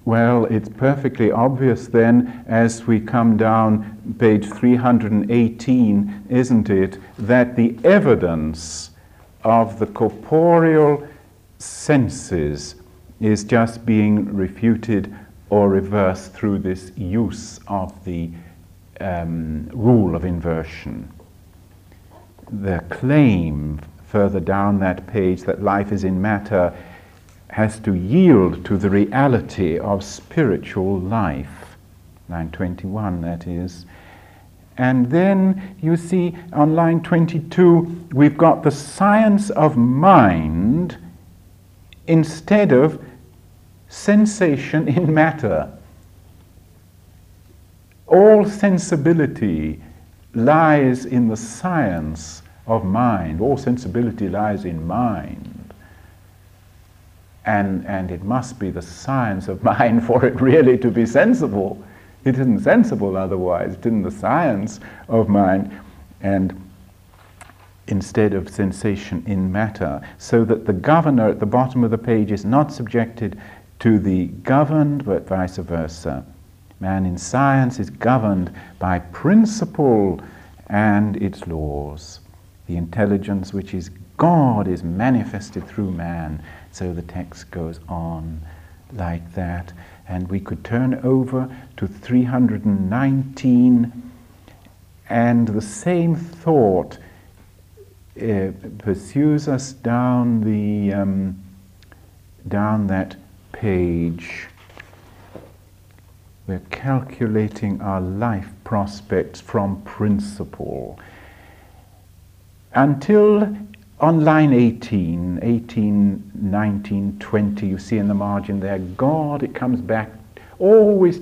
Well, it's perfectly obvious then, as we come down page 318, isn't it, that the evidence of the corporeal senses is just being refuted or reversed through this use of the rule of inversion. The claim further down that page that life is in matter has to yield to the reality of spiritual life. Line 21, that is. And then you see on line 22, we've got the science of mind instead of sensation in matter. All sensibility lies in the science of mind. All sensibility lies in mind. And it must be the science of mind for it really to be sensible. It isn't sensible otherwise. It's in the science of mind, and instead of sensation in matter, so that the governor at the bottom of the page is not subjected to the governed, but vice versa. Man in science is governed by principle and its laws. The intelligence which is God is manifested through man. So the text goes on like that. And we could turn over to 319, and the same thought pursues us down that page. We're calculating our life prospects from principle. Until on line 18, 19, 20, you see in the margin there, God, it comes back, always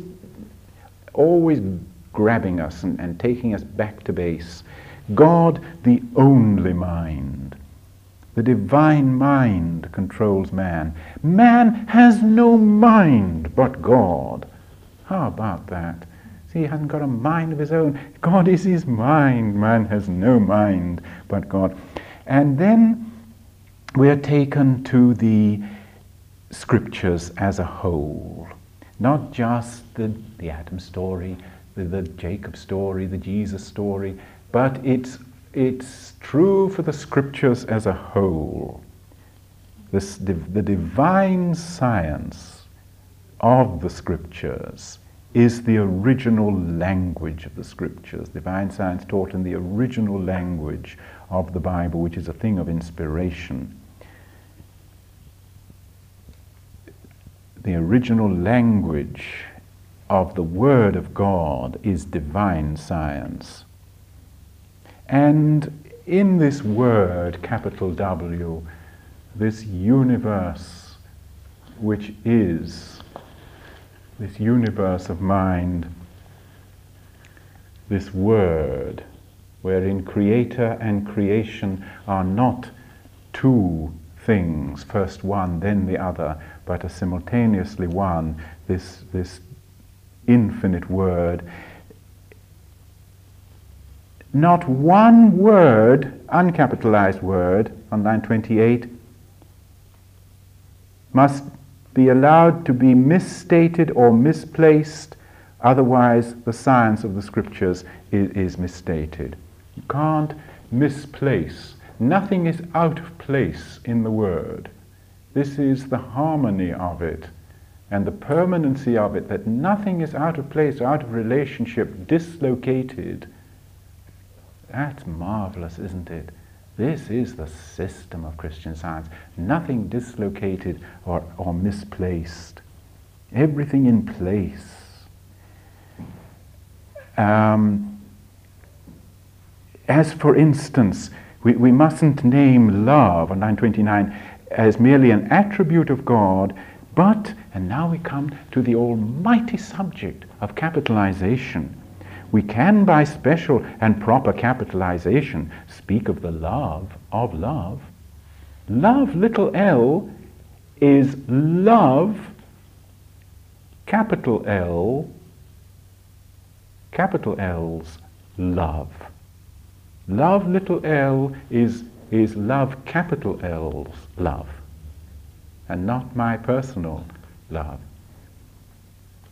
grabbing us and taking us back to base. God, the only mind. The divine mind controls man. Man has no mind but God. How about that? See, he hasn't got a mind of his own. God is his mind. Man has no mind but God. And then we are taken to the scriptures as a whole. Not just the Adam story, the Jacob story, the Jesus story, but it's true for the scriptures as a whole. The divine science of the scriptures is the original language of the scriptures. Divine science taught in the original language of the Bible, which is a thing of inspiration. The original language of the Word of God is divine science. And in this Word, capital W, this universe, which is this universe of mind, this Word, wherein creator and creation are not two things, first one, then the other, but are simultaneously one, this infinite Word. Not one word, uncapitalized word, on line 28, must be allowed to be misstated or misplaced, otherwise the science of the scriptures is misstated. You can't misplace. Nothing is out of place in the word. This is the harmony of it and the permanency of it, that nothing is out of place, out of relationship, dislocated. That's marvelous, isn't it? This is the system of Christian Science. Nothing dislocated or misplaced. Everything in place. As for instance, we mustn't name love on 929 as merely an attribute of God, but, and now we come to the almighty subject of capitalization. We can, by special and proper capitalization, speak of the love of love. Love, little l, is love, capital L, capital L's love. Love, little l, is love, capital L's love, and not my personal love.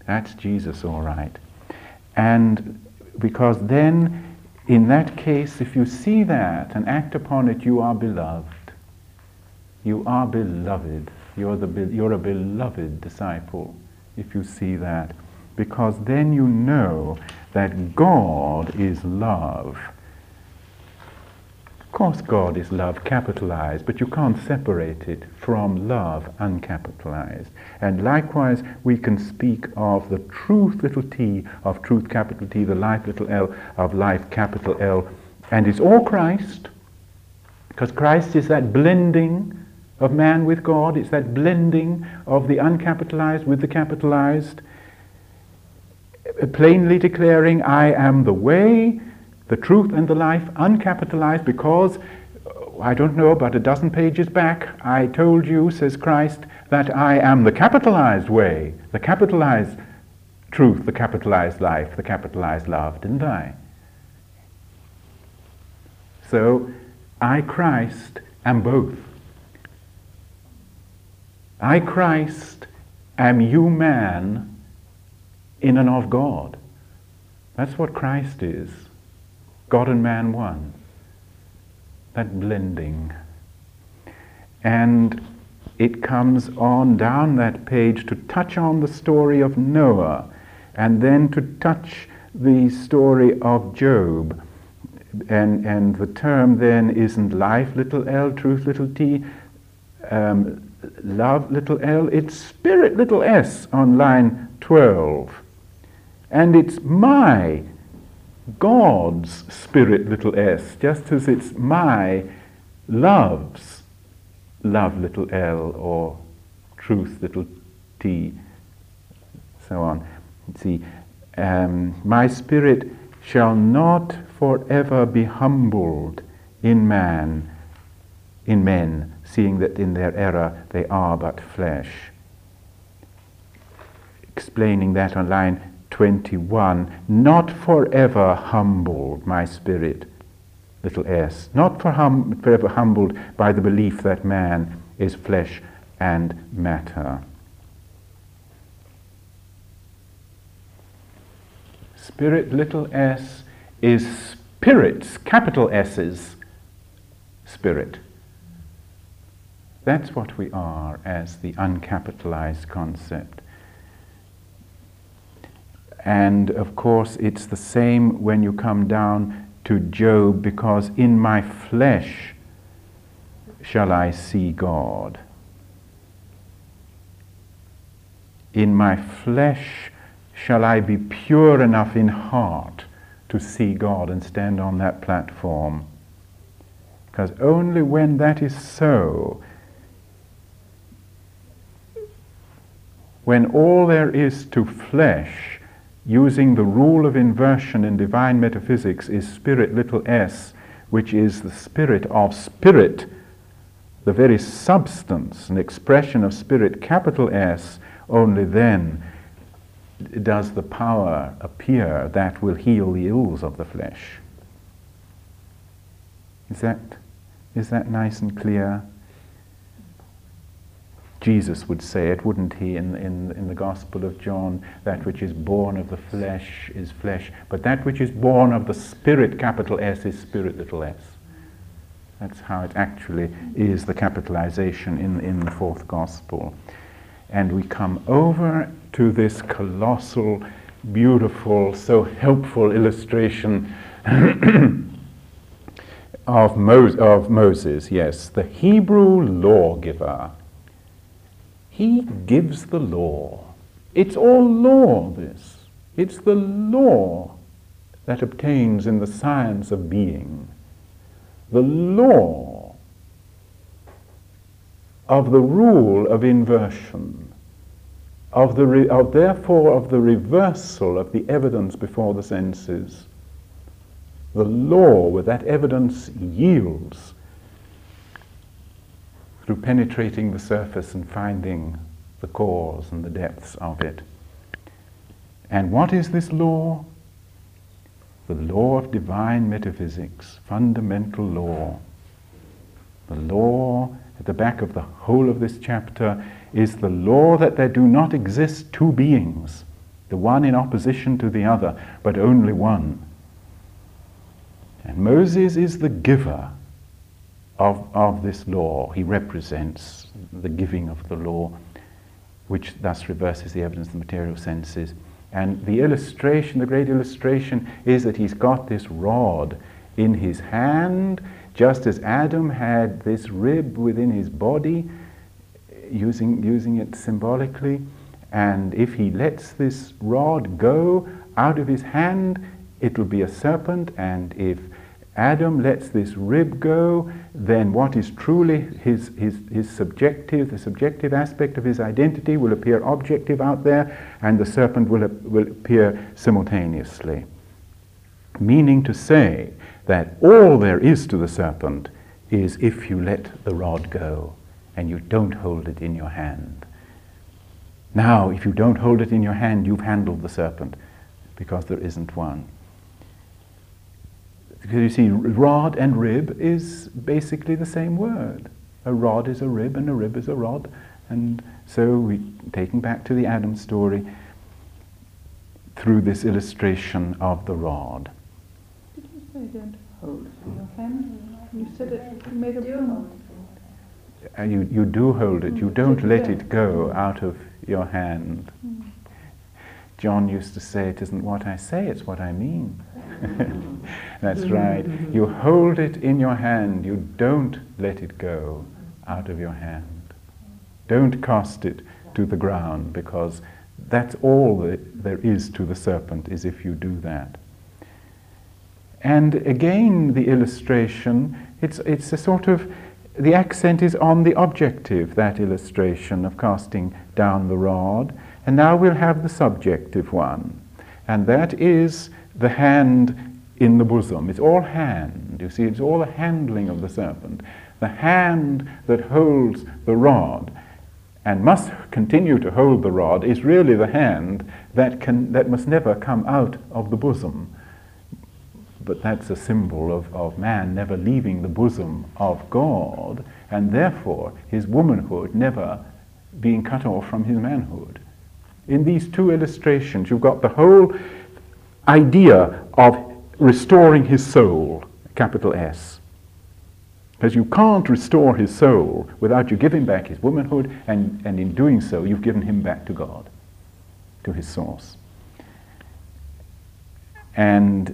That's Jesus, all right. And because then, in that case, if you see that and act upon it, you are beloved. You are beloved. You're a beloved disciple if you see that. Because then you know that God is love. Of course God is love, capitalized, but you can't separate it from love, uncapitalized. And likewise, we can speak of the truth, little t, of truth, capital T, the life, little l, of life, capital L. And it's all Christ, because Christ is that blending of man with God. It's that blending of the uncapitalized with the capitalized, plainly declaring, I am the way, the truth and the life, uncapitalized, because, I don't know, about a dozen pages back, I told you, says Christ, that I am the capitalized way, the capitalized truth, the capitalized life, the capitalized love, didn't I? So, I, Christ, am both. I, Christ, am you, man, in and of God. That's what Christ is. God and man one. That blending. And it comes on down that page to touch on the story of Noah, and then to touch the story of Job. And the term then isn't life, little l, truth, little t, love, little l, it's spirit, little s, on line 12. And it's my, God's spirit, little s, just as it's my, love's, love, little l, or truth, little t, so on. See, my spirit shall not forever be humbled in men, seeing that in their error they are but flesh. Explaining that on line 21, not forever humbled, my spirit, little s, not forever humbled by the belief that man is flesh and matter. Spirit, little s, is spirit's, capital S's, spirit. That's what we are as the uncapitalized concept. And of course it's the same when you come down to Job, because in my flesh shall I see God. In my flesh shall I be pure enough in heart to see God and stand on that platform. Because only when that is so, when all there is to flesh, using the rule of inversion in divine metaphysics, is spirit, little s, which is the spirit of spirit, the very substance and expression of spirit, capital S, only then does the power appear that will heal the ills of the flesh. Is that nice and clear? Jesus would say it, wouldn't he, in the Gospel of John, that which is born of the flesh is flesh, but that which is born of the Spirit, capital S, is spirit, little s. That's how it actually is, the capitalization in the fourth Gospel. And we come over to this colossal, beautiful, so helpful illustration of Moses, yes, the Hebrew lawgiver. He gives the law. It's all law, this. It's the law that obtains in the science of being. The law of the rule of inversion, therefore of the reversal of the evidence before the senses. The law where that evidence yields through penetrating the surface and finding the cause and the depths of it. And what is this law? The law of divine metaphysics, fundamental law. The law at the back of the whole of this chapter is the law that there do not exist two beings. the one in opposition to the other, but only one. And Moses is the giver of this law. He represents the giving of the law, which thus reverses the evidence of the material senses. And the illustration, the great illustration, is that he's got this rod in his hand, just as Adam had this rib within his body, using it symbolically. And if he lets this rod go out of his hand, it'll be a serpent. And if Adam lets this rib go, then what is truly his subjective, the subjective aspect of his identity will appear objective out there, and the serpent will appear simultaneously. Meaning to say that all there is to the serpent is if you let the rod go and you don't hold it in your hand. Now, if you don't hold it in your hand, you've handled the serpent, because there isn't one. Because you see, rod and rib is basically the same word. A rod is a rib and a rib is a rod. And so we taking back to the Adam story through this illustration of the rod. Did you say don't hold it in your hand? You said it made a point. You do hold it. You don't let it go out of your hand. John used to say, it isn't what I say, it's what I mean. That's right. You hold it in your hand. You don't let it go out of your hand. Don't cast it to the ground, because that's all that there is to the serpent, is if you do that. And again, the illustration, it's a sort of, the accent is on the objective, that illustration of casting down the rod. And now we'll have the subjective one. And that is the hand in the bosom. It's all hand. You see, it's all the handling of the serpent. The hand that holds the rod and must continue to hold the rod is really the hand that must never come out of the bosom. But that's a symbol of man never leaving the bosom of God, and therefore his womanhood never being cut off from his manhood. In these two illustrations, you've got the whole idea of restoring his soul, capital S. Because you can't restore his soul without you giving back his womanhood, and in doing so, you've given him back to God, to his source. And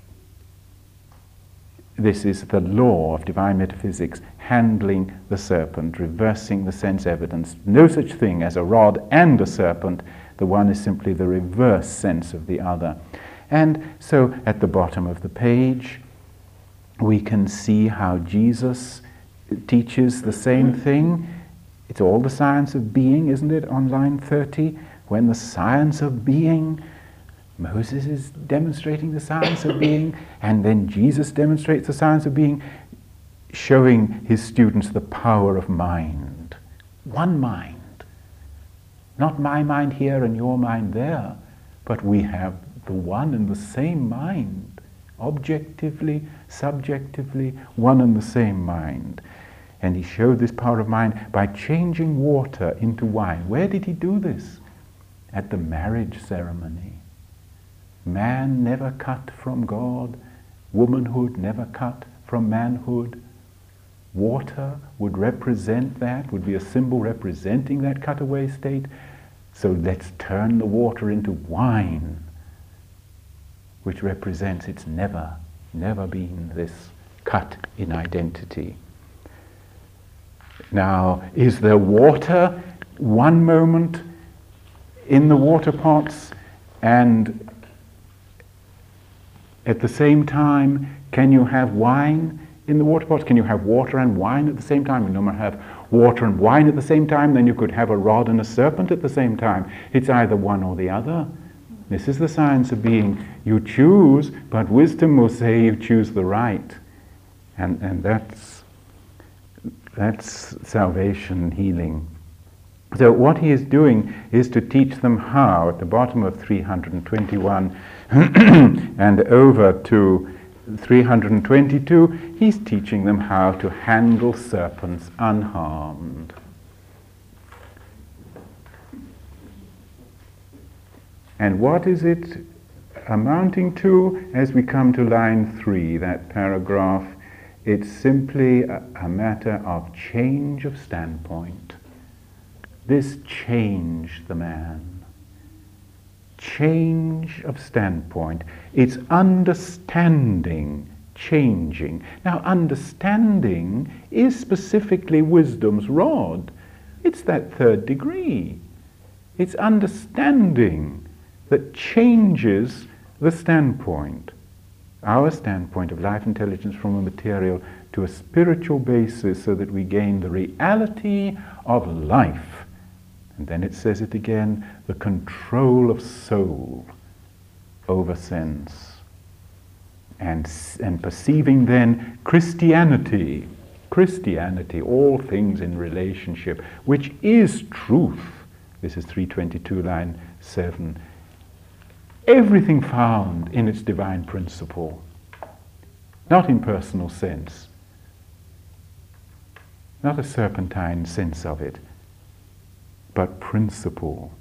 this is the law of divine metaphysics, handling the serpent, reversing the sense evidence. No such thing as a rod and a serpent. The one is simply the reverse sense of the other. And so at the bottom of the page, we can see how Jesus teaches the same thing. It's all the science of being, isn't it, on line 30? When the science of being, Moses is demonstrating the science of being, and then Jesus demonstrates the science of being, showing his students the power of mind. One mind. Not my mind here and your mind there, but we have the one and the same mind. Objectively, subjectively, one and the same mind. And he showed this power of mind by changing water into wine. Where did he do this? At the marriage ceremony. Man never cut from God, womanhood never cut from manhood. Water would represent that, would be a symbol representing that cutaway state. So let's turn the water into wine, which represents it's never been this cut in identity. Now, is there water one moment in the water pots, and at the same time, can you have wine in the water pots? Can you have water and wine at the same time? You no more have water and wine at the same time, then you could have a rod and a serpent at the same time. It's either one or the other. This is the science of being. You choose, but wisdom will say you choose the right. And that's salvation, healing. So what he is doing is to teach them how, at the bottom of 321 and over to 322, he's teaching them how to handle serpents unharmed. And what is it amounting to as we come to line 3, that paragraph? It's simply a matter of change of standpoint. This changed the man. Change of standpoint. It's understanding changing. Now, understanding is specifically wisdom's rod. It's that third degree. It's understanding that changes the standpoint. Our standpoint of life intelligence from a material to a spiritual basis, so that we gain the reality of life. And then it says it again, the control of soul over sense. And perceiving then Christianity, all things in relationship, which is truth. This is 322, line 7. Everything found in its divine principle, not in personal sense, not a serpentine sense of it, but principle.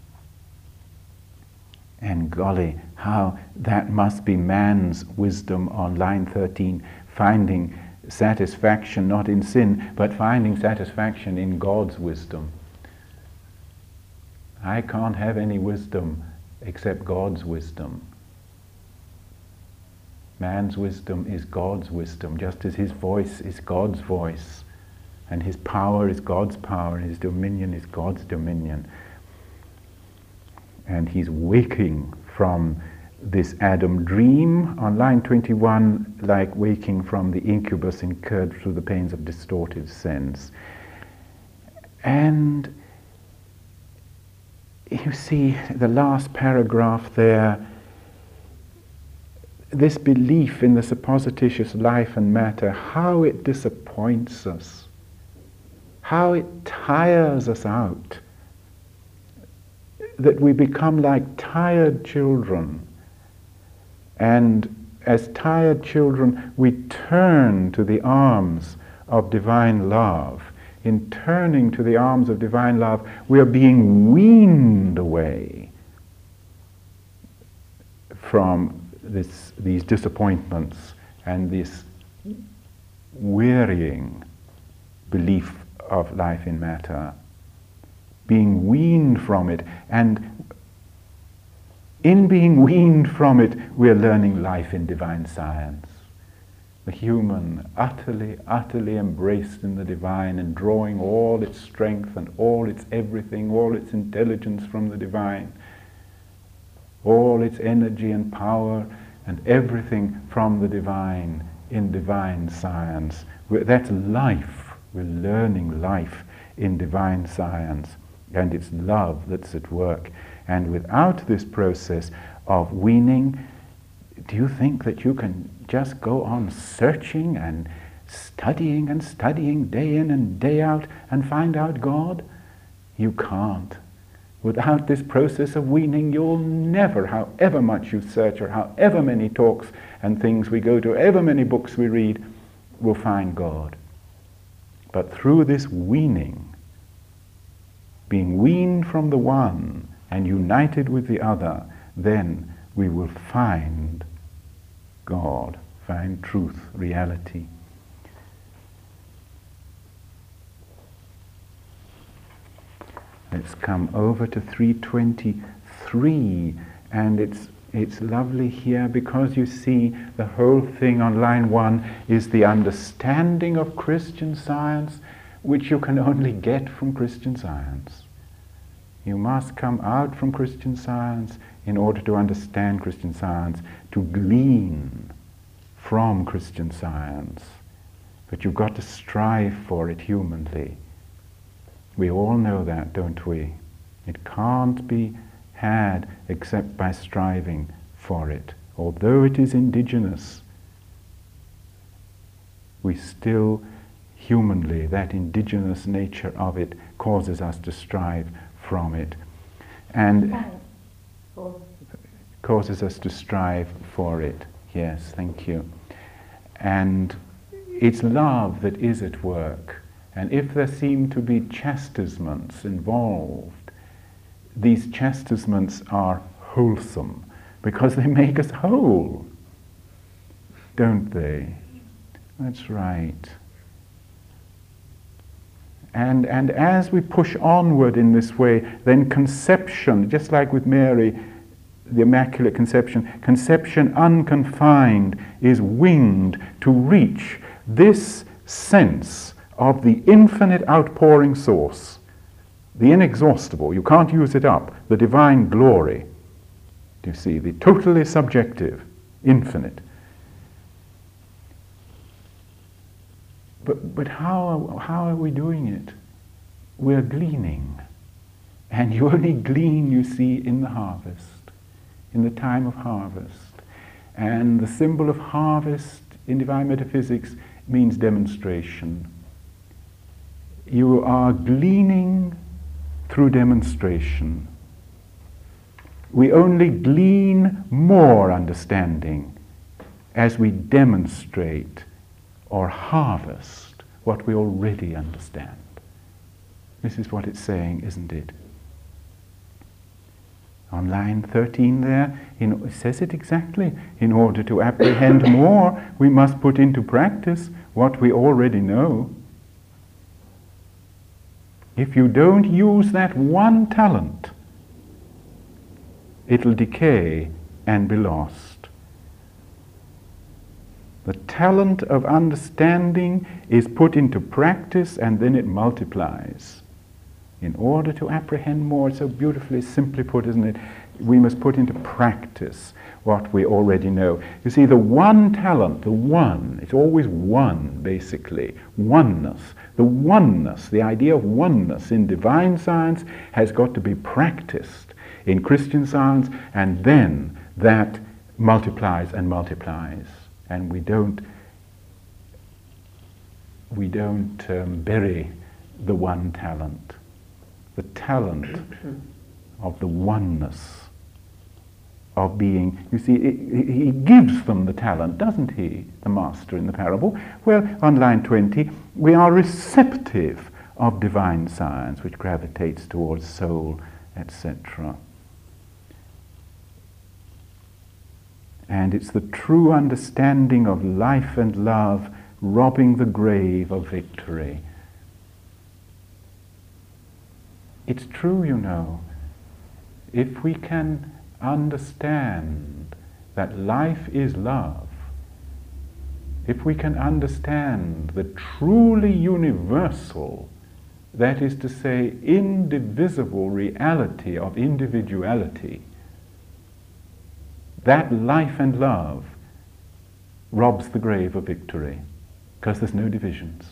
And golly, how that must be man's wisdom on line 13, finding satisfaction not in sin, but finding satisfaction in God's wisdom. I can't have any wisdom except God's wisdom. Man's wisdom is God's wisdom, just as his voice is God's voice, and his power is God's power, and his dominion is God's dominion. And he's waking from this Adam dream on line 21, like waking from the incubus incurred through the pains of distorted sense. And you see the last paragraph there, this belief in the supposititious life and matter, how it disappoints us, how it tires us out, that we become like tired children. And as tired children, we turn to the arms of divine love. In turning to the arms of divine love, we are being weaned away from these disappointments and this wearying belief of life in matter. Being weaned from it, and in being weaned from it, we are learning life in divine science. The human, utterly, utterly embraced in the divine and drawing all its strength and all its everything, all its intelligence from the divine, all its energy and power and everything from the divine in divine science. That's life. We're learning life in divine science. And it's love that's at work. And without this process of weaning, do you think that you can just go on searching and studying day in and day out and find out God? You can't. Without this process of weaning, you'll never, however much you search or however many talks and things we go to, however many books we read, will find God. But through this weaning, being weaned from the one and united with the other, then we will find God, find truth, reality. Let's come over to 323, and it's lovely here because you see the whole thing on line 1 is the understanding of Christian Science, which you can only get from Christian Science. You must come out from Christian Science in order to understand Christian Science, to glean from Christian Science. But you've got to strive for it humanly. We all know that, don't we? It can't be had except by striving for it. Although it is indigenous, we still humanly, that indigenous nature of it causes us to strive from it, and causes us to strive for it. Yes, thank you. And it's love that is at work. And if there seem to be chastisements involved, these chastisements are wholesome, because they make us whole, don't they? That's right. And as we push onward in this way, then conception, just like with Mary, the Immaculate Conception, conception unconfined is winged to reach this sense of the infinite outpouring source, the inexhaustible, you can't use it up, the divine glory. Do you see? The totally subjective, infinite. But how are we doing it? We're gleaning. And you only glean, you see, in the harvest, in the time of harvest. And the symbol of harvest in divine metaphysics means demonstration. You are gleaning through demonstration. We only glean more understanding as we demonstrate or harvest what we already understand. This is what it's saying, isn't it? On line 13 there, it says it exactly. In order to apprehend more, we must put into practice what we already know. If you don't use that one talent, it'll decay and be lost. The talent of understanding is put into practice and then it multiplies. In order to apprehend more, so beautifully, simply put, isn't it? We must put into practice what we already know. You see, the one talent, the one, it's always one, basically. Oneness. The oneness, the idea of oneness in divine science has got to be practiced in Christian science, and then that multiplies and multiplies. And we don't bury the one talent. The talent of the oneness of being. You see, he gives them the talent, doesn't he, the master in the parable? Well, on line 20, we are receptive of divine science, which gravitates towards soul, etc. And it's the true understanding of life and love robbing the grave of victory. It's true, you know. If we can understand that life is love, if we can understand the truly universal, that is to say, indivisible reality of individuality, that life and love robs the grave of victory, because there's no divisions.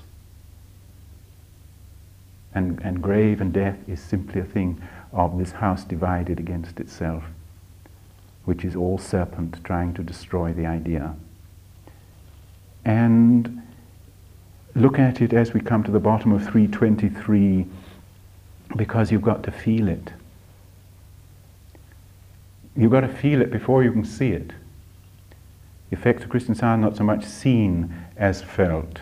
And grave and death is simply a thing of this house divided against itself, which is all serpent trying to destroy the idea. And look at it as we come to the bottom of 323, because you've got to feel it. You've got to feel it before you can see it. The effects of Christian Science are not so much seen as felt.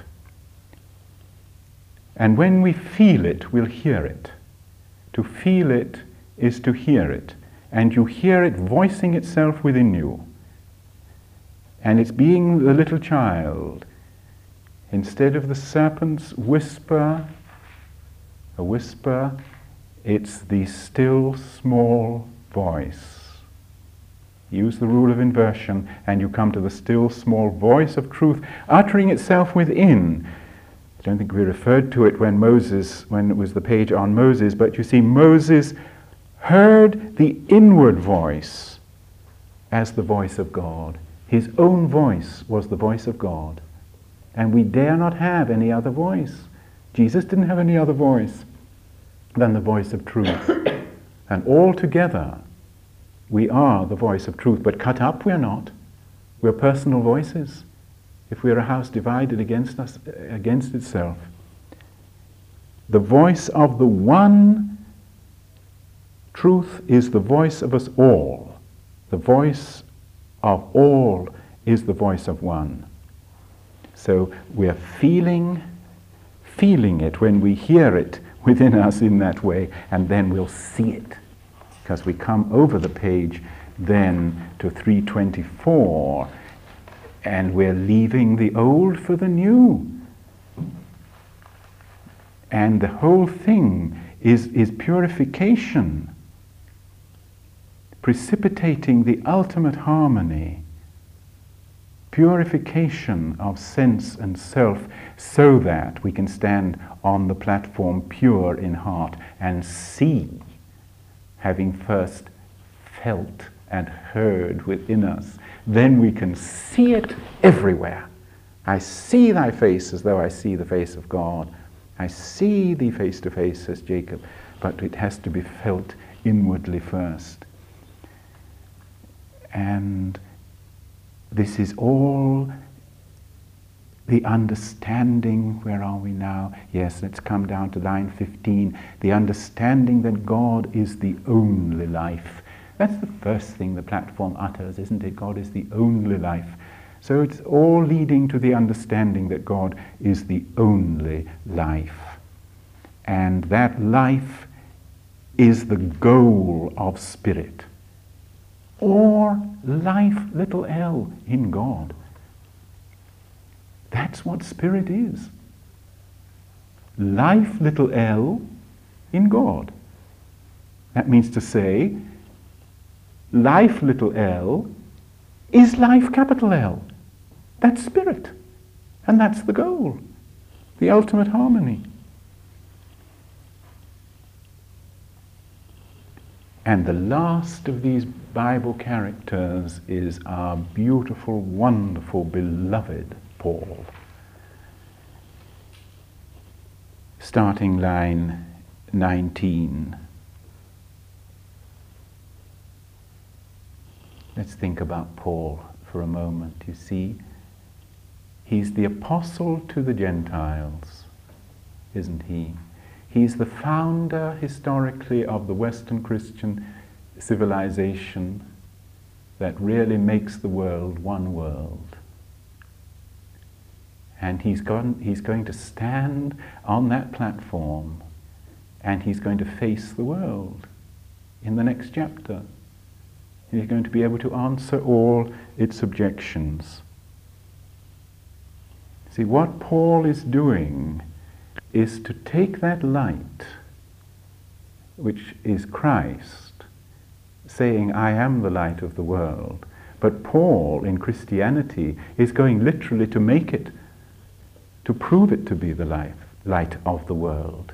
And when we feel it, we'll hear it. To feel it is to hear it. And you hear it voicing itself within you. And it's being the little child. Instead of the serpent's whisper, a whisper, it's the still small voice. Use the rule of inversion and you come to the still small voice of truth uttering itself within. I don't think we referred to it when it was the page on Moses, but you see, Moses heard the inward voice as the voice of God. His own voice was the voice of God. And we dare not have any other voice. Jesus didn't have any other voice than the voice of truth. And all together, we are the voice of truth. But cut up, we're not. We're personal voices. If we're a house divided against itself. The voice of the one truth is the voice of us all. The voice of all is the voice of one. So we're feeling it when we hear it within us in that way, and then we'll see it, because we come over the page then to 3:24, and we're leaving the old for the new. And the whole thing is purification, precipitating the ultimate harmony, purification of sense and self, so that we can stand on the platform pure in heart and see, having first felt and heard within us. Then we can see it everywhere. I see thy face as though I see the face of God. I see thee face to face, says Jacob, but it has to be felt inwardly first. And this is all the understanding. Where are we now? Yes, let's come down to line 15. The understanding that God is the only life. That's the first thing the platform utters, isn't it? God is the only life. So it's all leading to the understanding that God is the only life. And that life is the goal of spirit. Or life, little l, in God. That's what spirit is. Life, little l, in God. That means to say, life, little l, is life, capital L. That's spirit. And that's the goal. The ultimate harmony. And the last of these Bible characters is our beautiful, wonderful, beloved Paul. Starting line 19. Let's think about Paul for a moment. You see, he's the apostle to the Gentiles, isn't he? He's the founder, historically, of the Western Christian civilization that really makes the world one world. And he's going to stand on that platform, and he's going to face the world in the next chapter. He's going to be able to answer all its objections. See, what Paul is doing is to take that light, which is Christ, saying, I am the light of the world. But Paul, in Christianity, is going literally to make it, to prove it to be the light of the world.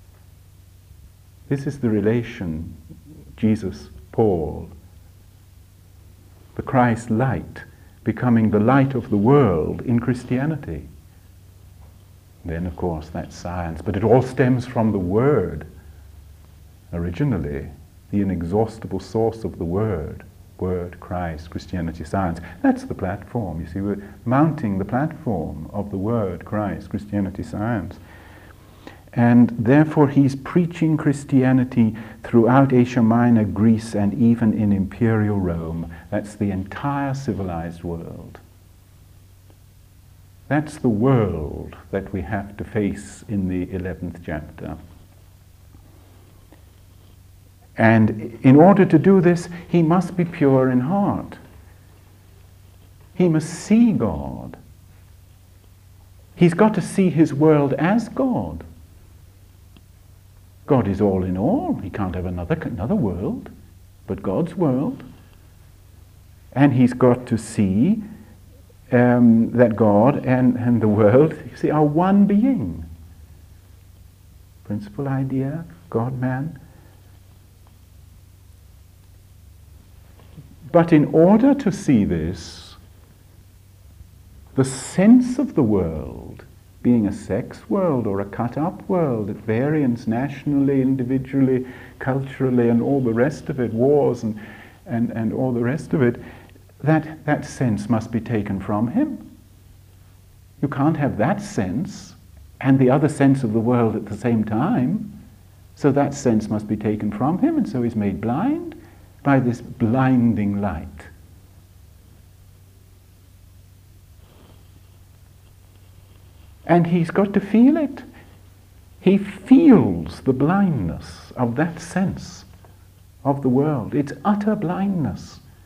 This is the relation, Jesus, Paul, the Christ light, becoming the light of the world in Christianity. Then, of course, that's science, but it all stems from the Word. Originally, the inexhaustible source of the Word, Christ, Christianity, science. That's the platform. You see, we're mounting the platform of the Word, Christ, Christianity, science. And therefore he's preaching Christianity throughout Asia Minor, Greece, and even in Imperial Rome. That's the entire civilized world. That's the world that we have to face in the 11th chapter. And in order to do this, he must be pure in heart. He must see God. He's got to see his world as God. God is all in all. He can't have another world, but God's world. And he's got to see that God and the world, you see, are one being. Principal idea, God-man. But in order to see this, the sense of the world, being a sex world or a cut-up world at variance nationally, individually, culturally, and all the rest of it, wars and all the rest of it, that sense must be taken from him. You can't have that sense and the other sense of the world at the same time. So that sense must be taken from him, and so he's made blind by this blinding light. And he's got to feel it. He feels the blindness of that sense of the world. It's utter blindness.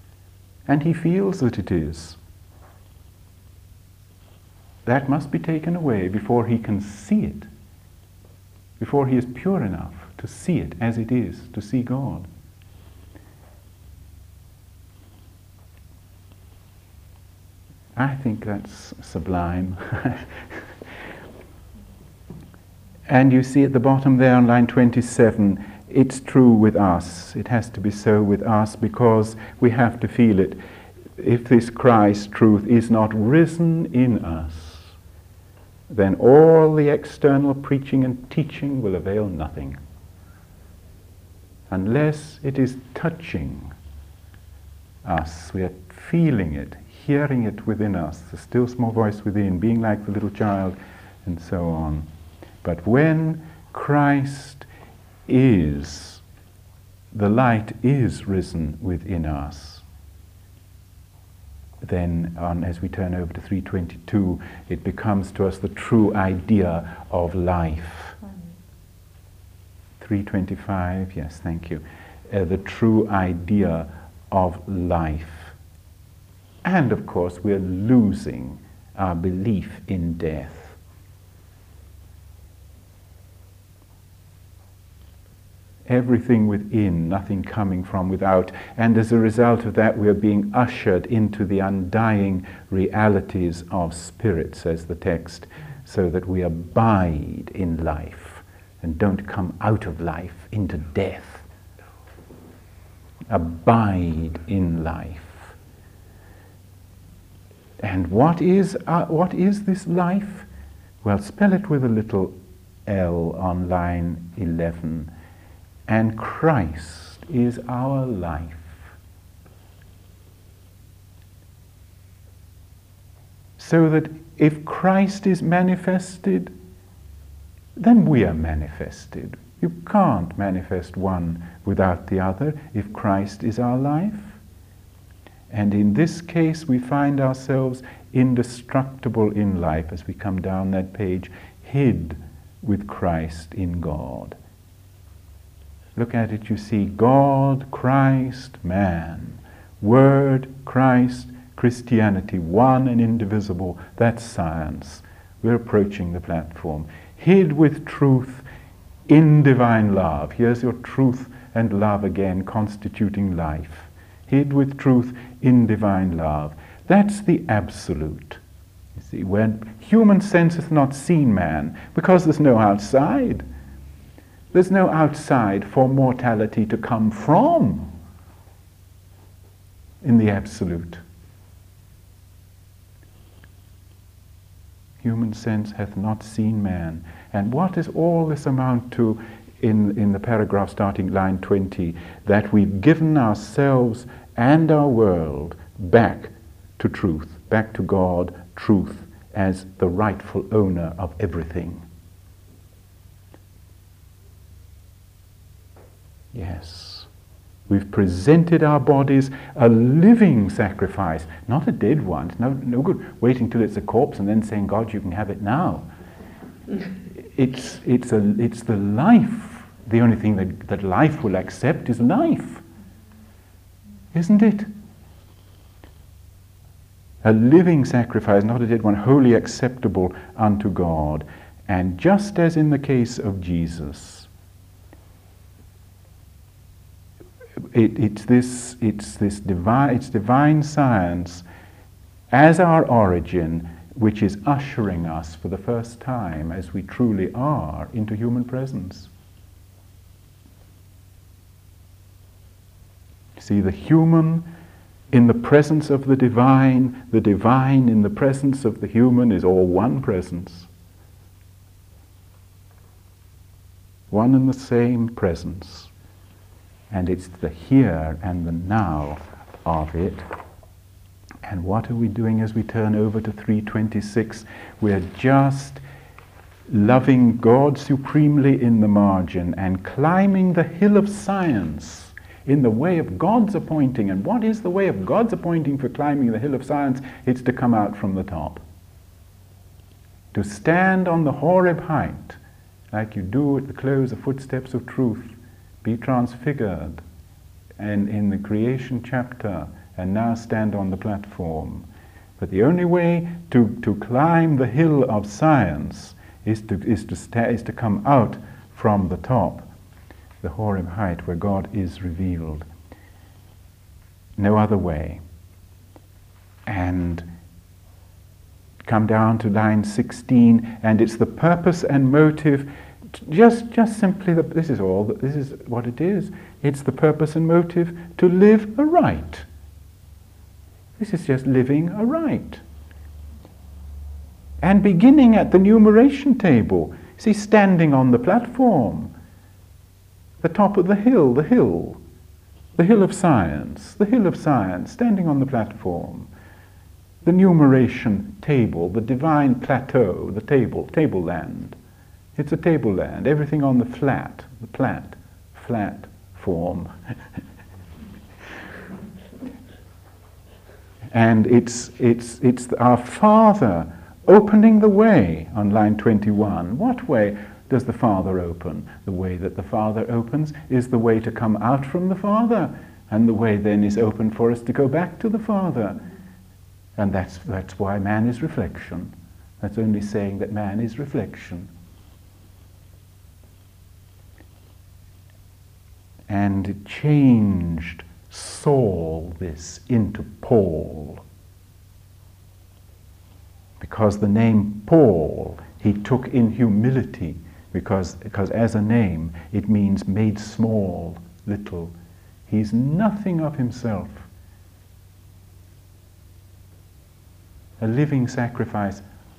and he feels that it is. That must be taken away before he can see it, before he is pure enough to see it as it is, to see God. I think that's sublime. And you see at the bottom there on line 27, it's true with us. It has to be so with us because we have to feel it. If this Christ truth is not risen in us, then all the external preaching and teaching will avail nothing. Unless it is touching us, we are feeling it, hearing it within us, the still small voice within, being like the little child, and so on. But when Christ is, the light is risen within us, then as we turn over to 322, it becomes to us the true idea of life. 325, yes, thank you. The true idea of life. And of course, we're losing our belief in death. Everything within, nothing coming from without. And as a result of that, we are being ushered into the undying realities of spirit, says the text, so that we abide in life and don't come out of life into death. Abide in life. And what is this life? Well, spell it with a little L on line 11. And Christ is our life. So that if Christ is manifested, then we are manifested. You can't manifest one without the other if Christ is our life. And in this case, we find ourselves indestructible in life as we come down that page, hid with Christ in God. Look at it, you see God, Christ, man. Word, Christ, Christianity, one and indivisible. That's science. We're approaching the platform. Hid with truth in divine love. Here's your truth and love again, constituting life. Hid with truth in divine love. That's the absolute. You see, when human sense hath not seen man, because there's no outside. There's no outside for mortality to come from in the absolute. Human sense hath not seen man. And what does all this amount to in the paragraph starting line 20? That we've given ourselves and our world back to truth, back to God, truth, as the rightful owner of everything. Yes, we've presented our bodies a living sacrifice, not a dead one. It's no good waiting till it's a corpse and then saying, God, you can have it now. It's the life. The only thing that life will accept is life. Isn't it? A living sacrifice, not a dead one, wholly acceptable unto God. And just as in the case of Jesus, it's divine science as our origin, which is ushering us for the first time, as we truly are, into human presence. See, the human in the presence of the divine in the presence of the human is all one presence. One and the same presence. And it's the here and the now of it. And what are we doing as we turn over to 326? We're just loving God supremely in the margin and climbing the hill of science in the way of God's appointing. And what is the way of God's appointing for climbing the hill of science? It's to come out from the top. To stand on the Horeb height, like you do at the close of Footsteps of Truth, be transfigured. And in the creation chapter, and now stand on the platform. But the only way to climb the hill of science is to come out from the top, the Horeb height where God is revealed. No other way. And come down to line 16, and it's the purpose and motive, just simply, this is what it is. It's the purpose and motive to live aright. This is just living aright. And beginning at the numeration table, see, standing on the platform, the top of the hill of science, standing on the platform, the numeration table, the divine plateau, the tableland. It's a tableland, everything on the flat form. And it's our Father opening the way on line 21. What way does the Father open? The way that the Father opens is the way to come out from the Father, and the way then is open for us to go back to the Father. And that's why man is reflection. That's only saying that man is reflection. And it changed Saul this into Paul. Because the name Paul he took in humility, because as a name it means made small, little. He's nothing of himself. A living sacrifice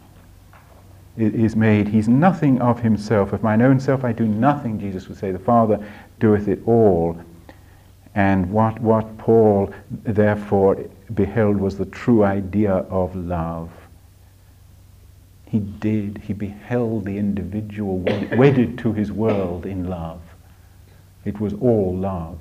is made. He's nothing of himself. Of mine own self I do nothing, Jesus would say. The Father doeth it all. And what Paul therefore beheld was the true idea of love. He beheld the individual wedded to his world in love. It was all love.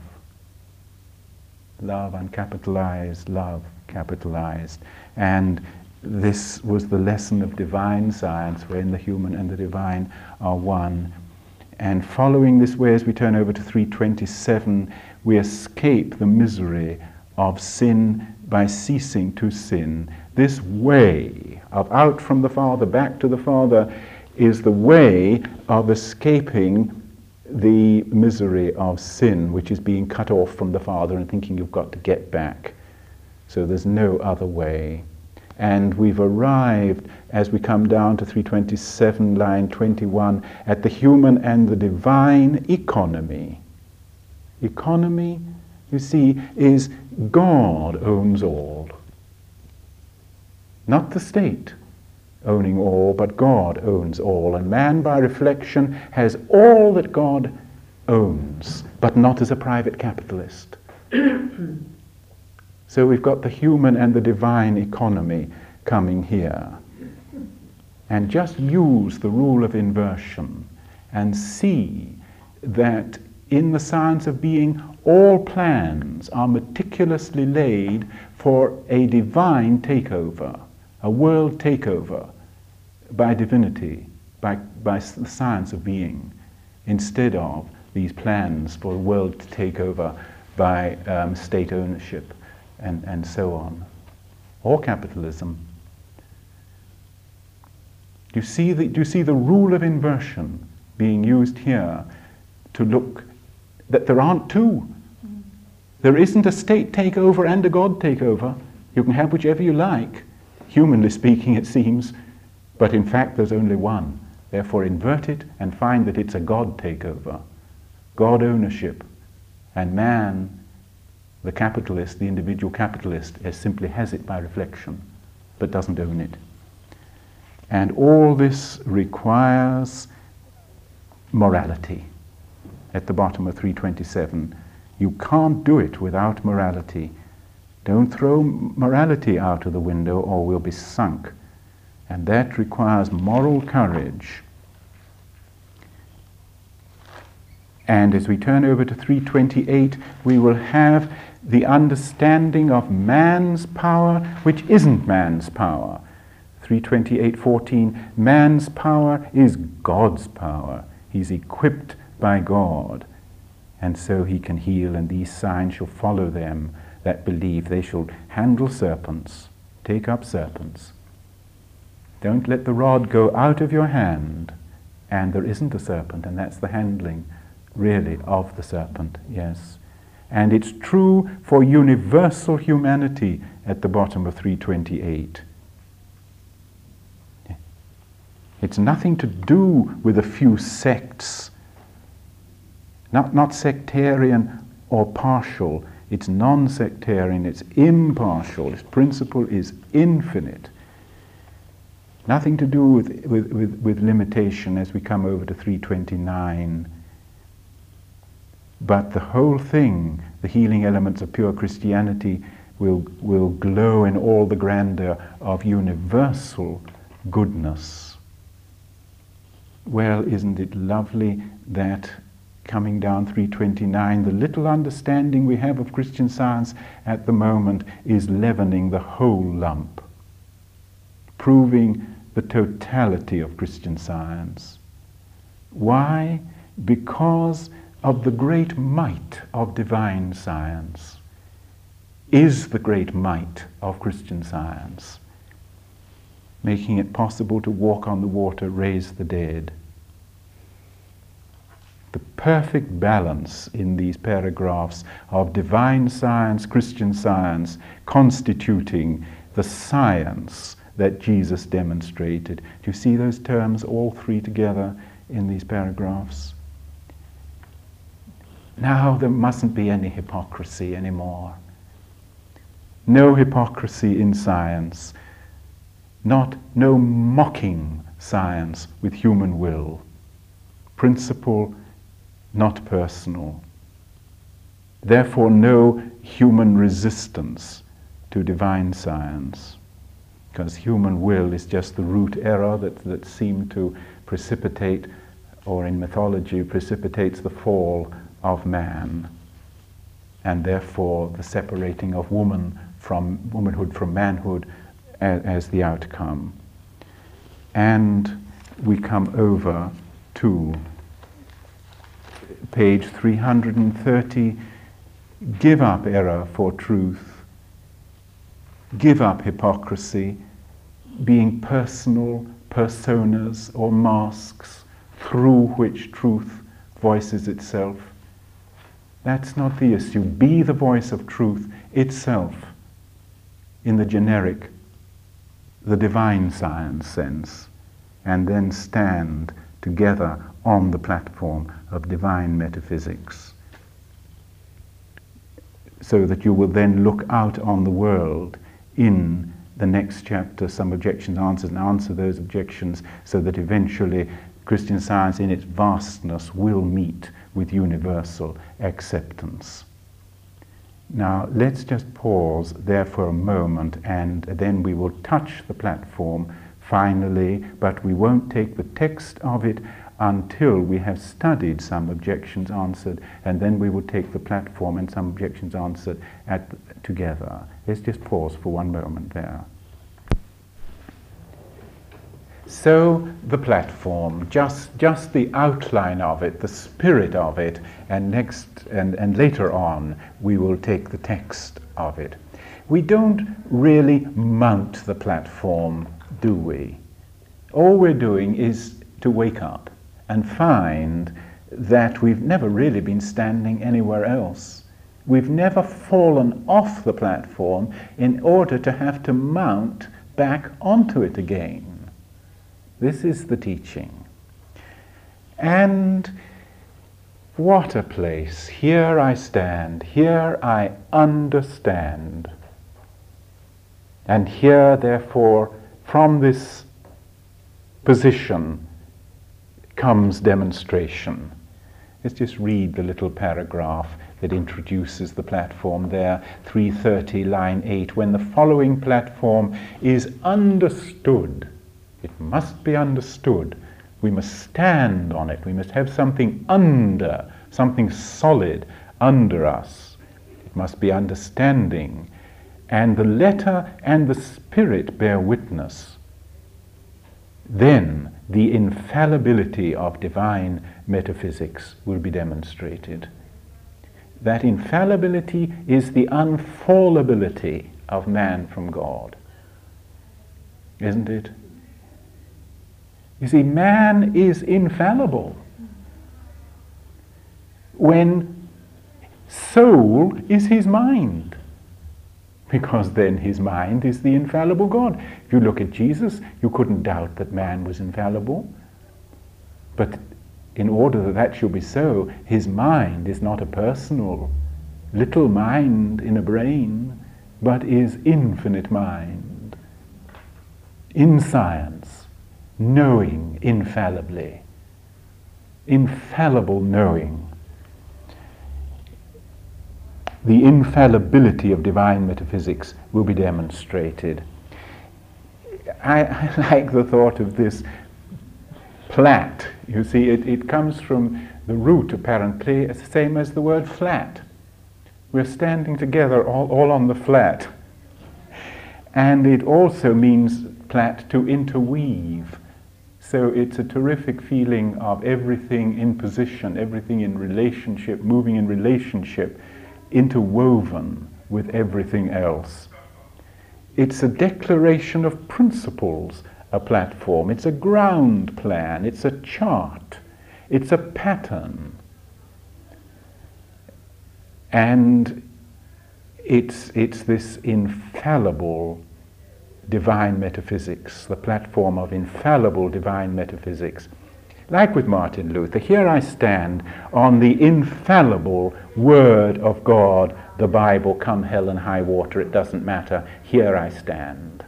Love uncapitalized, love capitalized. And this was the lesson of divine science, wherein the human and the divine are one. And following this way, as we turn over to 327, we escape the misery of sin by ceasing to sin. This way of out from the Father, back to the Father, is the way of escaping the misery of sin, which is being cut off from the Father and thinking you've got to get back. So there's no other way. And we've arrived, as we come down to 327, line 21, at the human and the divine economy. Economy, you see, is God owns all. Not the state owning all, but God owns all. And man, by reflection, has all that God owns, but not as a private capitalist. So we've got the human and the divine economy coming here. And just use the rule of inversion and see that in the science of being, all plans are meticulously laid for a divine takeover, a world takeover by divinity, by the science of being, instead of these plans for a world takeover by state ownership and so on, or capitalism. Do you see the rule of inversion being used here to look that there aren't two? There isn't a state takeover and a God takeover. You can have whichever you like, humanly speaking it seems, but in fact there's only one. Therefore invert it and find that it's a God takeover, God ownership, and man, the capitalist, the individual capitalist, simply has it by reflection, but doesn't own it. And all this requires morality. At the bottom of 327, you can't do it without morality. Don't throw morality out of the window or we'll be sunk. And that requires moral courage. And as we turn over to 328, we will have the understanding of man's power, which isn't man's power. 328:14, man's power is God's power. He's equipped by God, and so he can heal, and these signs shall follow them that believe they shall handle serpents, take up serpents. Don't let the rod go out of your hand, and there isn't a serpent, and that's the handling, really, of the serpent, yes. And it's true for universal humanity at the bottom of 328. It's nothing to do with a few sects, not sectarian or partial. It's non-sectarian, it's impartial, its principle is infinite. Nothing to do with limitation as we come over to 329. But the whole thing, the healing elements of pure Christianity, will glow in all the grandeur of universal goodness. Well, isn't it lovely that coming down 329, the little understanding we have of Christian Science at the moment is leavening the whole lump, proving the totality of Christian Science. Why? Because of the great might of divine science is the great might of Christian Science, making it possible to walk on the water, raise the dead. The perfect balance in these paragraphs of divine science, Christian Science, constituting the science that Jesus demonstrated. Do you see those terms, all three together in these paragraphs? Now there mustn't be any hypocrisy anymore. No hypocrisy in science. No mocking science with human will. Principle, not personal. Therefore, no human resistance to divine science, because human will is just the root error that seemed to precipitate, or in mythology, precipitates the fall of man, and therefore the separating of womanhood from manhood as the outcome. And we come over to page 330, give up error for truth, give up hypocrisy, being personal personas or masks through which truth voices itself. That's not the issue. Be the voice of truth itself in the generic, the divine science sense, and then stand together on the platform of divine metaphysics, so that you will then look out on the world in the next chapter, some objections, answers, and answer those objections, so that eventually Christian Science in its vastness will meet with universal acceptance. Now let's just pause there for a moment, and then we will touch the platform finally, but we won't take the text of it until we have studied some objections answered, and then we will take the platform and some objections answered together. Let's just pause for one moment there. So the platform, just the outline of it, the spirit of it, and later on we will take the text of it. We don't really mount the platform, do we? All we're doing is to wake up and find that we've never really been standing anywhere else. We've never fallen off the platform in order to have to mount back onto it again. This is the teaching. And what a place. Here I stand, here I understand. And here, therefore, from this position comes demonstration. Let's just read the little paragraph that introduces the platform there, 330, line 8. When the following platform is understood, it must be understood. We must stand on it. We must have something under, something solid under us. It must be understanding. And the letter and the spirit bear witness. Then the infallibility of divine metaphysics will be demonstrated. That infallibility is the unfallability of man from God. Isn't it? You see, man is infallible when soul is his mind, because then his mind is the infallible God. If you look at Jesus, you couldn't doubt that man was infallible. But in order that that should be so, his mind is not a personal little mind in a brain, but is infinite mind, in science, knowing infallibly, infallible knowing. The infallibility of divine metaphysics will be demonstrated. I like the thought of this plat. You see, it comes from the root, apparently, the same as the word flat. We're standing together all on the flat. And it also means plat to interweave. So it's a terrific feeling of everything in position, everything in relationship, moving in relationship, interwoven with everything else. It's a declaration of principles, a platform. It's a ground plan. It's a chart. It's a pattern. And it's this infallible divine metaphysics, the platform of infallible divine metaphysics. Like with Martin Luther, here I stand on the infallible Word of God, the Bible, come hell and high water, it doesn't matter, here I stand.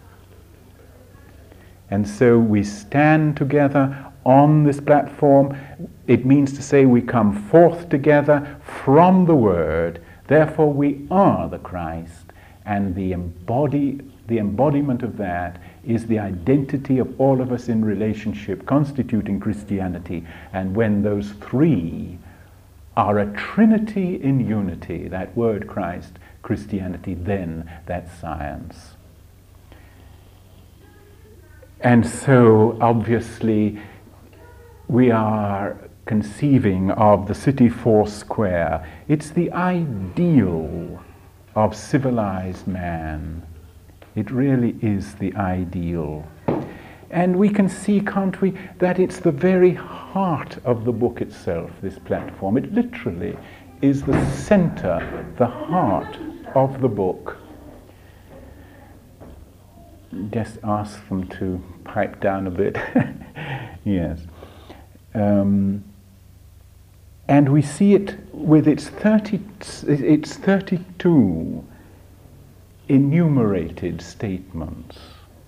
And so we stand together on this platform. It means to say we come forth together from the Word, therefore we are the Christ, and the embodiment of that is the identity of all of us in relationship, constituting Christianity. And when those three are a trinity in unity, that word Christ, Christianity, then that's science. And so, obviously, we are conceiving of the city four square. It's the ideal of civilized man. It really is the ideal. And we can see, can't we, that it's the very heart of the book itself, this platform. It literally is the center, the heart of the book. Just ask them to pipe down a bit. Yes. And we see it with its 32 enumerated statements,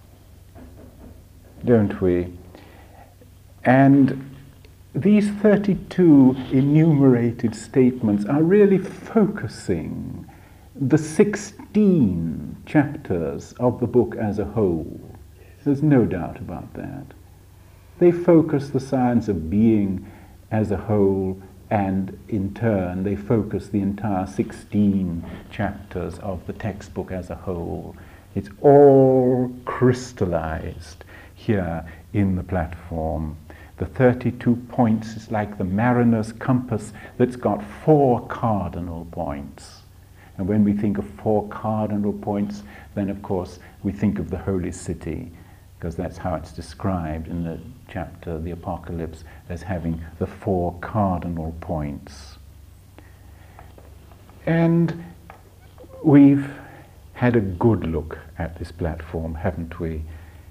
don't we? And these 32 enumerated statements are really focusing the 16 chapters of the book as a whole. There's no doubt about that. They focus the science of being as a whole, and in turn they focus the entire 16 chapters of the textbook as a whole. It's all crystallized here in the platform. The 32 points is like the mariner's compass that's got 4 cardinal points. And when we think of 4 cardinal points, then of course we think of the holy city, because that's how it's described in the chapter, the Apocalypse, as having the 4 cardinal points. And we've had a good look at this platform, haven't we?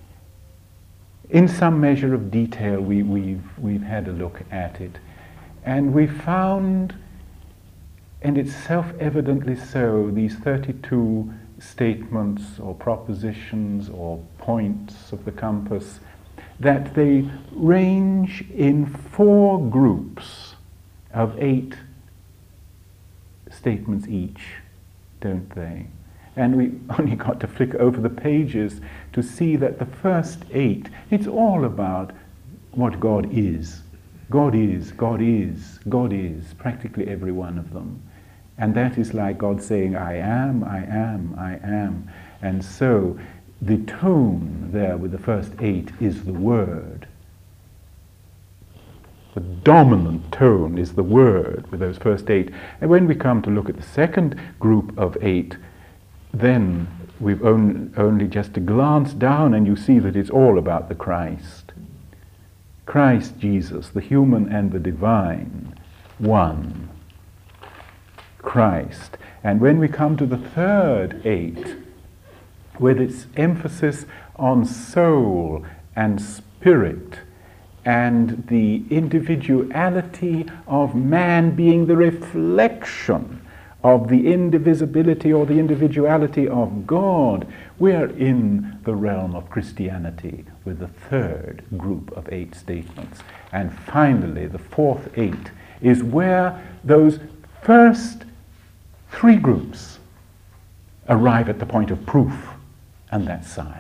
In some measure of detail, we've had a look at it, and we found, and it's self-evidently so, these 32 statements or propositions or points of the compass, that they range in 4 groups of 8 statements each, don't they? And we only got to flick over the pages to see that the first 8, it's all about what God is. God is, God is, God is, practically every one of them. And that is like God saying, I am, I am, I am. And so the tone there with the first 8 is the Word. The dominant tone is the word with those first 8. And when we come to look at the second group of 8, then we've only just to glance down and you see that it's all about the Christ. Christ Jesus, the human and the divine, one. Christ. And when we come to the third 8, with its emphasis on soul and spirit, and the individuality of man being the reflection of the indivisibility or the individuality of God, we are in the realm of Christianity with the third group of 8 statements. And finally, the fourth 8 is where those first 3 groups arrive at the point of proof, and that's science.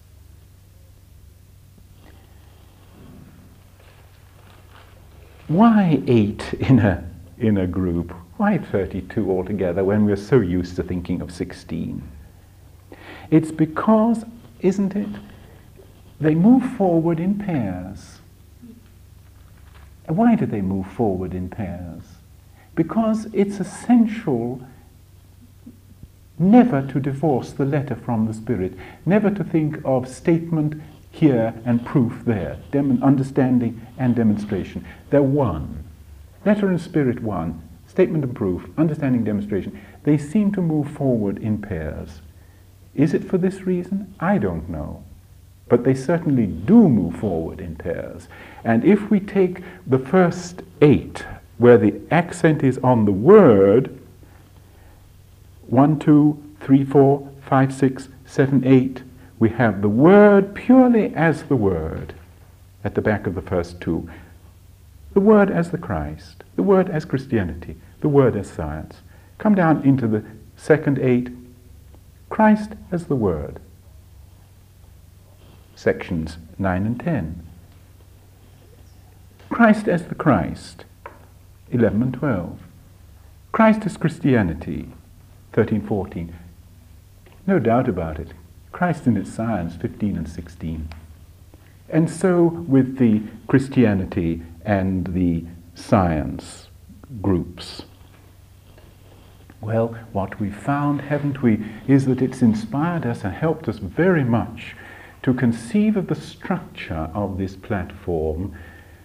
Why 8 in a group? Why 32 altogether when we're so used to thinking of 16? It's because, isn't it, they move forward in pairs. Why do they move forward in pairs? Because it's essential never to divorce the letter from the spirit, never to think of statement here and proof there, understanding and demonstration. They're one. Letter and spirit one, statement and proof, understanding, demonstration. They seem to move forward in pairs. Is it for this reason? I don't know. But they certainly do move forward in pairs. And if we take the first 8, where the accent is on the word, 1, 2, 3, 4, 5, 6, 7, 8, we have the word purely as the word at the back of the first 2. The word as the Christ, the word as Christianity, the word as science. Come down into the second 8, Christ as the word. Sections 9 and 10. Christ as the Christ, 11 and 12. Christ as Christianity, 13, 14. No doubt about it. Christ in its science, 15 and 16. And so with the Christianity and the science groups. Well, what we found, haven't we, is that it's inspired us and helped us very much to conceive of the structure of this platform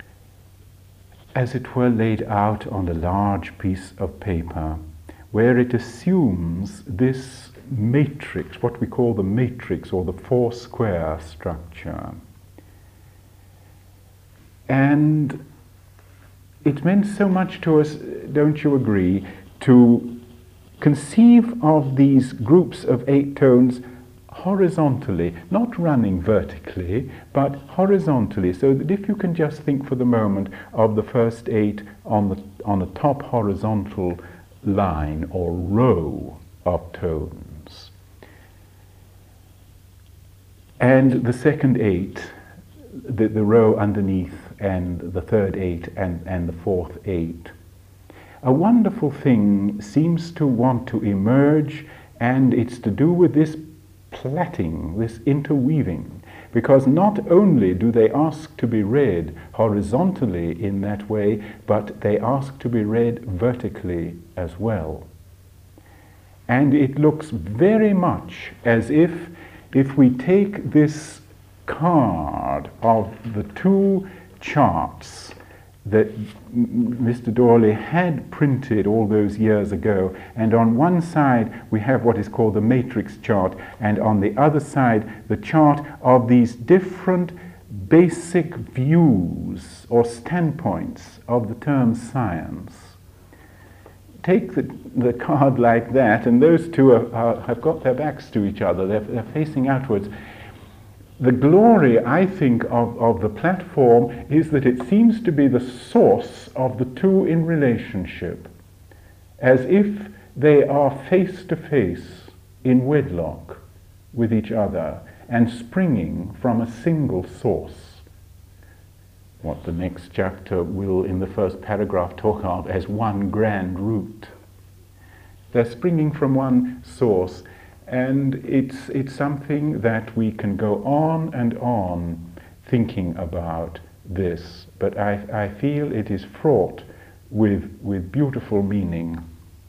as it were laid out on a large piece of paper, where it assumes this matrix, what we call the matrix or the 4-square structure. And it meant so much to us, don't you agree, to conceive of these groups of 8 tones horizontally, not running vertically, but horizontally, so that if you can just think for the moment of the first 8 on a top horizontal line or row of tones, and the second 8, the row underneath, and the third 8 and the fourth 8. A wonderful thing seems to want to emerge, and it's to do with this plaiting, this interweaving, because not only do they ask to be read horizontally in that way, but they ask to be read vertically as well. And it looks very much as if we take this card of the 2 charts that Mr. Dorley had printed all those years ago, and on one side we have what is called the matrix chart, and on the other side the chart of these different basic views or standpoints of the term science. Take the card like that, and those 2 have got their backs to each other, they're facing outwards. The glory, I think, of the platform is that it seems to be the source of the 2 in relationship, as if they are face to face in wedlock with each other and springing from a single source. What the next chapter will, in the first paragraph, talk of as one grand root. They're springing from one source. And it's something that we can go on and on thinking about this, but I feel it is fraught with beautiful meaning.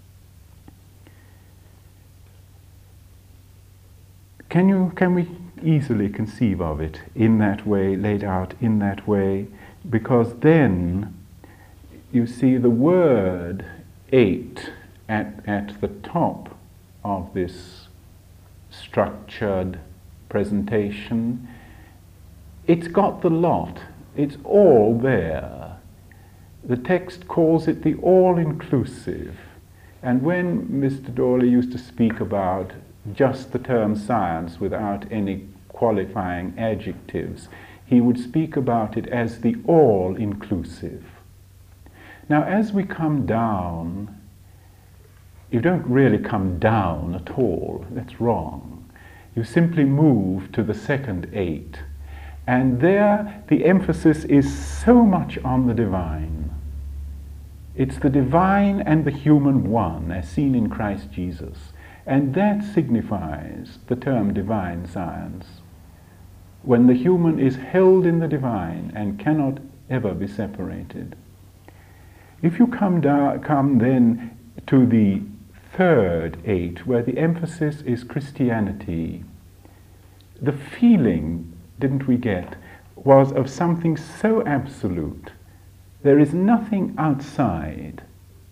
Can we easily conceive of it in that way, laid out in that way? Because then you see the word 8 at the top of this structured presentation. It's got the lot. It's all there. The text calls it the all-inclusive. And when Mr. Dawley used to speak about just the term science without any qualifying adjectives, he would speak about it as the all-inclusive. Now, as we come down, you don't really come down at all. That's wrong. You simply move to the second 8. And there the emphasis is so much on the divine. It's the divine and the human one, as seen in Christ Jesus. And that signifies the term divine science. When the human is held in the divine and cannot ever be separated. If you come then to the third 8, where the emphasis is Christianity, the feeling, didn't we get, was of something so absolute. There is nothing outside.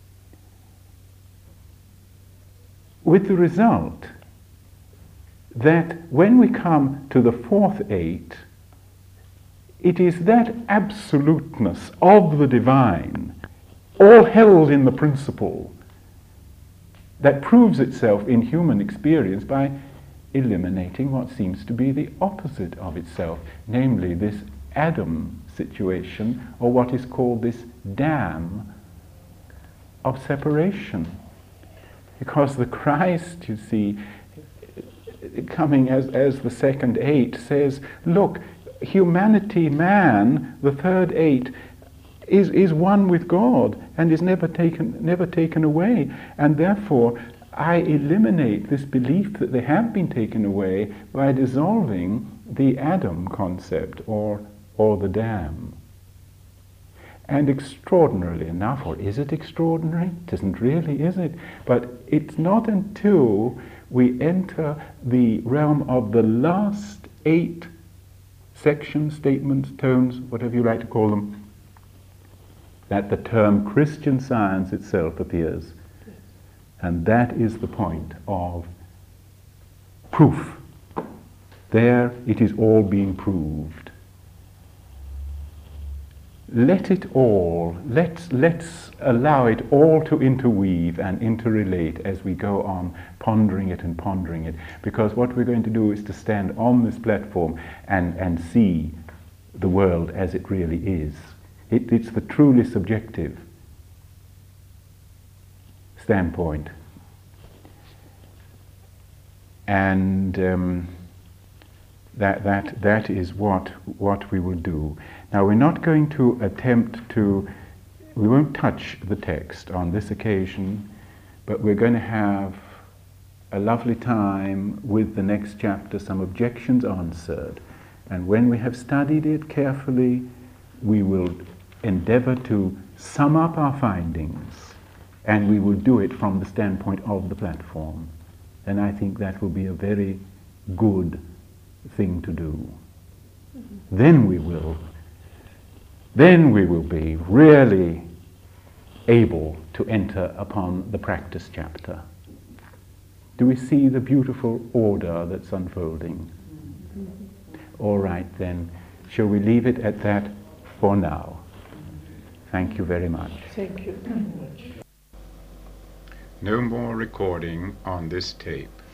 With the result that when we come to the fourth 8, it is that absoluteness of the divine, all held in the principle, that proves itself in human experience by eliminating what seems to be the opposite of itself, namely this Adam situation, or what is called this dam of separation. Because the Christ, you see, coming as the second 8, says, look, humanity, man, the third 8, is one with God and is never taken away. And therefore, I eliminate this belief that they have been taken away by dissolving the Adam concept or the dam. And extraordinarily enough, or is it extraordinary? It isn't really, is it? But it's not until we enter the realm of the last 8 sections, statements, tones, whatever you like to call them, that the term Christian Science itself appears. And that is the point of proof. There it is all being proved. Let it all, let's allow it all to interweave and interrelate as we go on pondering it, because what we're going to do is to stand on this platform and see the world as it really is. It's the truly subjective standpoint. And that is what we will do. Now, we're not going to we won't touch the text on this occasion, but we're going to have a lovely time with the next chapter, some objections answered. And when we have studied it carefully, we will endeavor to sum up our findings, and we will do it from the standpoint of the platform. And I think that will be a very good thing to do. Then we will be really able to enter upon the practice chapter. Do we see the beautiful order that's unfolding? All right then, shall we leave it at that for now? Thank you very much. Thank you very much. No more recording on this tape.